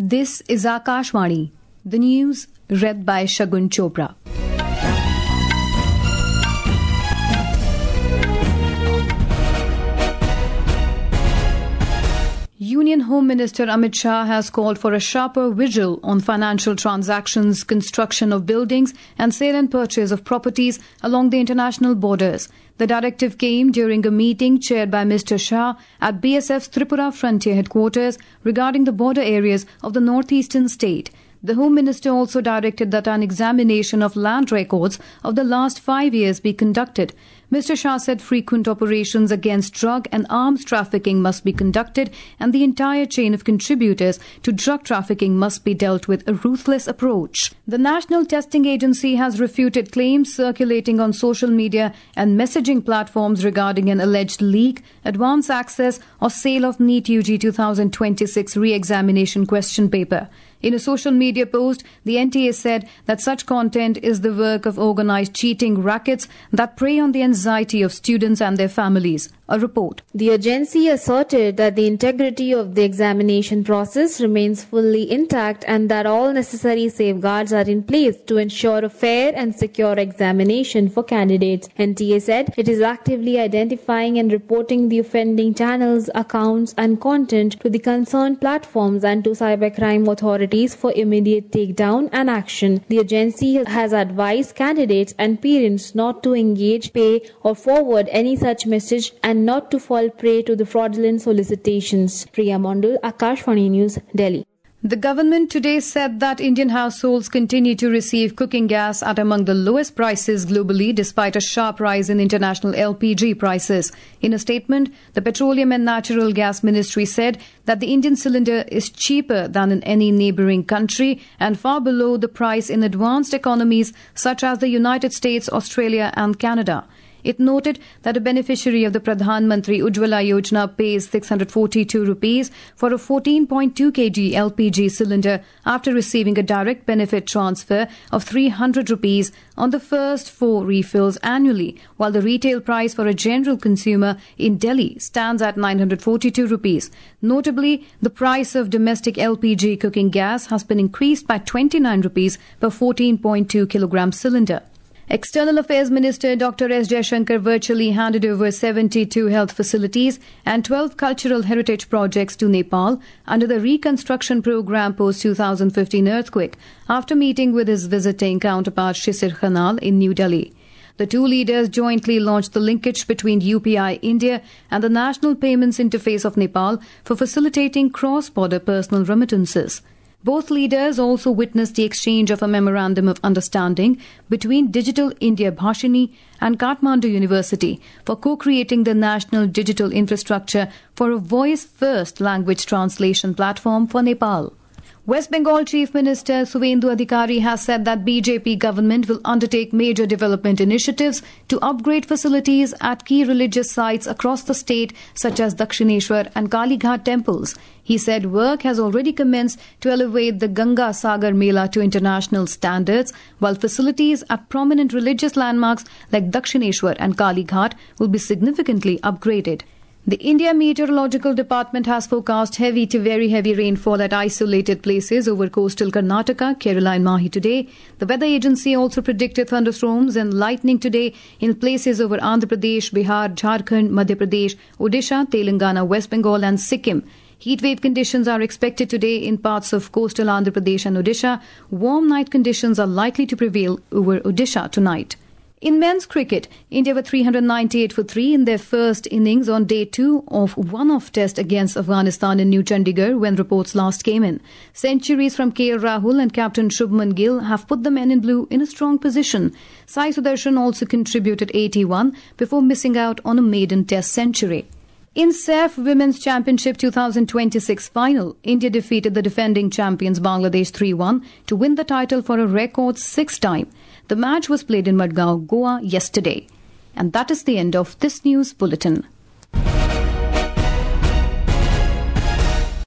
This is Akashvani. The news read by Shagun Chopra. Union Home Minister Amit Shah has called for a sharper vigil on financial transactions, construction of buildings and sale and purchase of properties along the international borders. The directive came during a meeting chaired by Mr. Shah at BSF's Tripura Frontier headquarters regarding the border areas of the northeastern state. The Home Minister also directed that an examination of land records of the last 5 years be conducted. Mr. Shah said frequent operations against drug and arms trafficking must be conducted and the entire chain of contributors to drug trafficking must be dealt with a ruthless approach. The National Testing Agency has refuted claims circulating on social media and messaging platforms regarding an alleged leak, advance access or sale of NEET UG 2026 re-examination question paper. In a social media post, the NTA said that such content is the work of organized cheating rackets that prey on the anxiety of students and their families. A report. The agency asserted that the integrity of the examination process remains fully intact and that all necessary safeguards are in place to ensure a fair and secure examination for candidates. NTA said it is actively identifying and reporting the offending channels, accounts and content to the concerned platforms and to cybercrime authorities for immediate takedown and action. The agency has advised candidates and parents not to engage, pay or forward any such message and not to fall prey to the fraudulent solicitations. Priya Mondal, Akashvani News, Delhi. The government today said that Indian households continue to receive cooking gas at among the lowest prices globally despite a sharp rise in international LPG prices. In a statement, the Petroleum and Natural Gas Ministry said that the Indian cylinder is cheaper than in any neighbouring country and far below the price in advanced economies such as the United States, Australia and Canada. It noted that a beneficiary of the Pradhan Mantri Ujjwala Yojana pays 642 rupees for a 14.2 kg LPG cylinder after receiving a direct benefit transfer of 300 rupees on the first 4 refills annually, while the retail price for a general consumer in Delhi stands at 942 rupees. Notably, the price of domestic LPG cooking gas has been increased by 29 rupees per 14.2 kilogram cylinder. External Affairs Minister Dr. S. Jaishankar virtually handed over 72 health facilities and 12 cultural heritage projects to Nepal under the reconstruction program post-2015 earthquake after meeting with his visiting counterpart Shisir Khanal in New Delhi. The two leaders jointly launched the linkage between UPI India and the National Payments Interface of Nepal for facilitating cross-border personal remittances. Both leaders also witnessed the exchange of a memorandum of understanding between Digital India Bhashini and Kathmandu University for co-creating the national digital infrastructure for a voice-first language translation platform for Nepal. West Bengal Chief Minister Suvendu Adhikari has said that BJP government will undertake major development initiatives to upgrade facilities at key religious sites across the state such as Dakshineshwar and Kalighat temples. He said work has already commenced to elevate the Ganga Sagar Mela to international standards, while facilities at prominent religious landmarks like Dakshineshwar and Kalighat will be significantly upgraded. The India Meteorological Department has forecast heavy to very heavy rainfall at isolated places over coastal Karnataka, Kerala and Mahi today. The weather agency also predicted thunderstorms and lightning today in places over Andhra Pradesh, Bihar, Jharkhand, Madhya Pradesh, Odisha, Telangana, West Bengal and Sikkim. Heatwave conditions are expected today in parts of coastal Andhra Pradesh and Odisha. Warm night conditions are likely to prevail over Odisha tonight. In men's cricket, India were 398 for 3 in their first innings on day 2 of one-off test against Afghanistan in New Chandigarh when reports last came in. Centuries from KL Rahul and captain Shubman Gill have put the men in blue in a strong position. Sai Sudarshan also contributed 81 before missing out on a maiden test century. In SAF Women's Championship 2026 final, India defeated the defending champions Bangladesh 3-1 to win the title for a record 6th time. The match was played in Madgaon, Goa yesterday. And that is the end of this news bulletin.